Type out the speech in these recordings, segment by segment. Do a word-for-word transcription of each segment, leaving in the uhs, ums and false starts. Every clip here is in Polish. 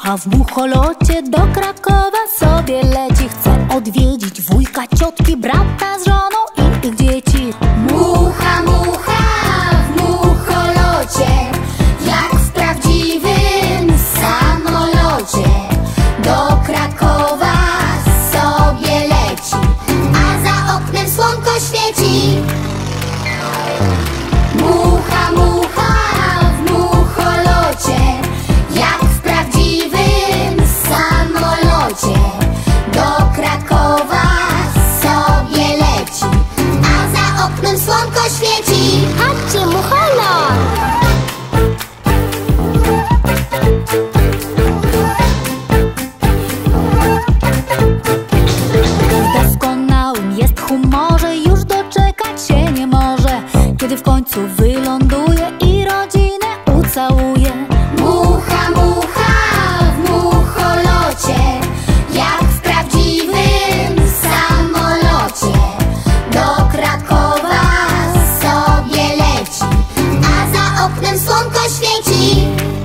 mucha w mucholocie do Krakowa sobie leci. Chce odwiedzić wujka, ciotki, brata z żoną i ich dzieci. Mucha, mucha w mucholocie, jak w prawdziwym samolocie. Do Krakowa sobie leci, a za oknem słonko świeci. Mucha, mucha w mucholocie, jak w prawdziwym samolocie. Do Krakowa sobie leci, a za oknem słonko świeci. Chodźcie, mucholot! W doskonałym jest humorze, już doczekać się nie może, kiedy w końcu wyląduje i rodzinę ucałuje. Mucha, mucha w mucholocie, jak w prawdziwym samolocie. Do Krakowa sobie leci, a za oknem słonko świeci.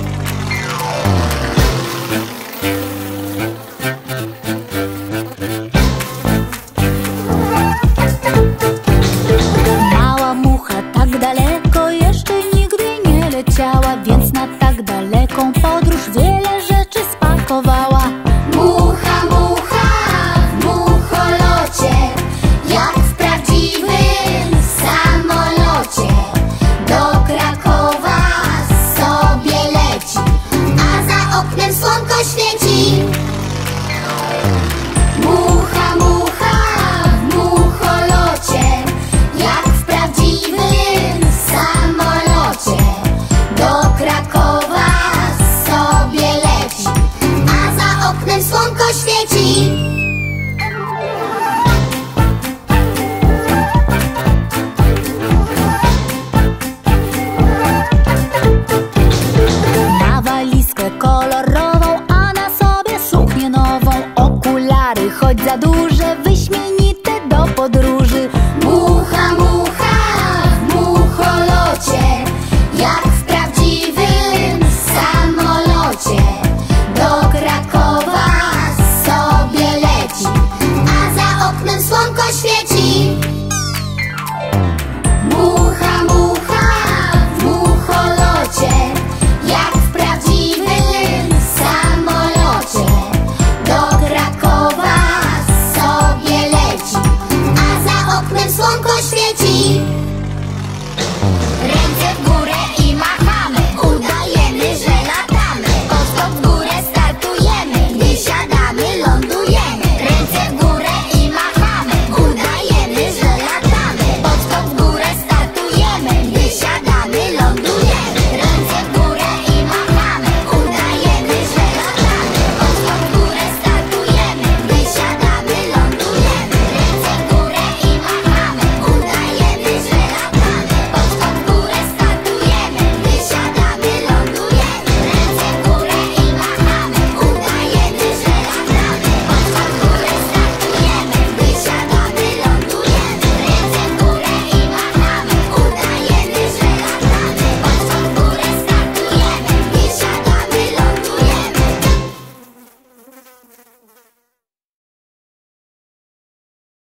Mała mucha tak daleko jeszcze nigdy nie leciała, więc na tak daleką podróż wiele rzeczy spakowała.